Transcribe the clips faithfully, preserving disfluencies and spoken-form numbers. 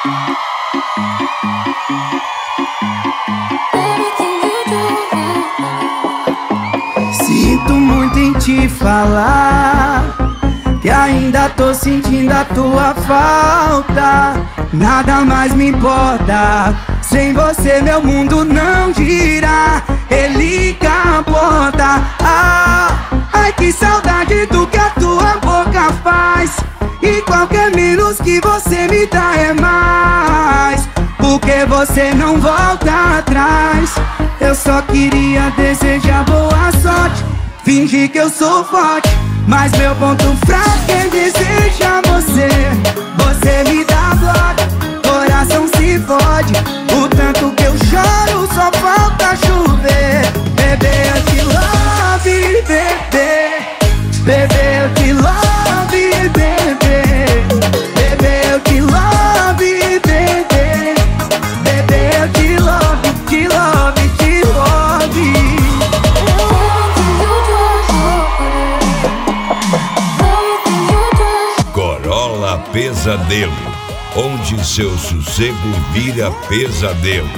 Sinto muito em te falar que ainda tô sentindo a tua falta. Nada mais me importa, sem você meu mundo não gira. Ele capota. Ah, ai que saudade do que a tua boca faz. E qualquer menos que você me dá é mais, porque você não volta atrás. Eu só queria desejar boa sorte, fingir que eu sou forte, mas meu ponto fraco é desejar você. Você me dá bloco, coração se fode. O tanto que eu choro só falta chover. Bebê, eu te love, bebê. Bebê, eu te love, bebê. Bebê, eu te love, bebê. Bebê, eu te love, te love, te love. Corolla Pesadelo, onde seu sossego vira pesadelo.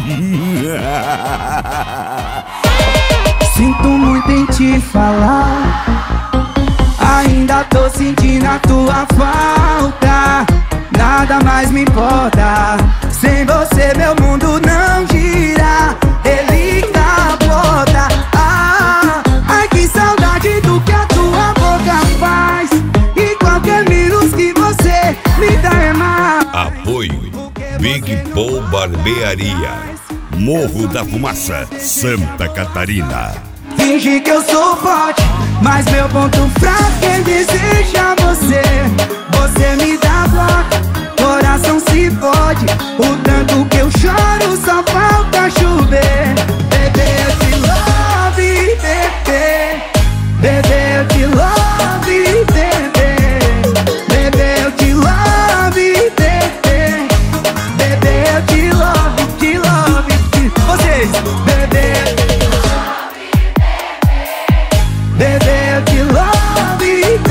Sinto muito em te falar, ainda tô sentindo a tua falta. Nada mais me importa, sem você meu mundo não gira. Ele capota. Ah, ai que saudade do que a tua boca faz. E qualquer menos que você me dá é mais. Apoio Big Paul Barbearia, Morro da Fumaça, Santa Catarina. Finge que eu sou forte, mas meu ponto fraco é desejar você. Você me dá bloco, coração se fode. O tanto que eu choro só falta chover. Bebê, eu te love, bebê. Bebê, eu te love, bebê. Bebê, eu te love, bebê. Bebê, eu te love, te love, te... Vocês, bebê. Bebê, eu te love,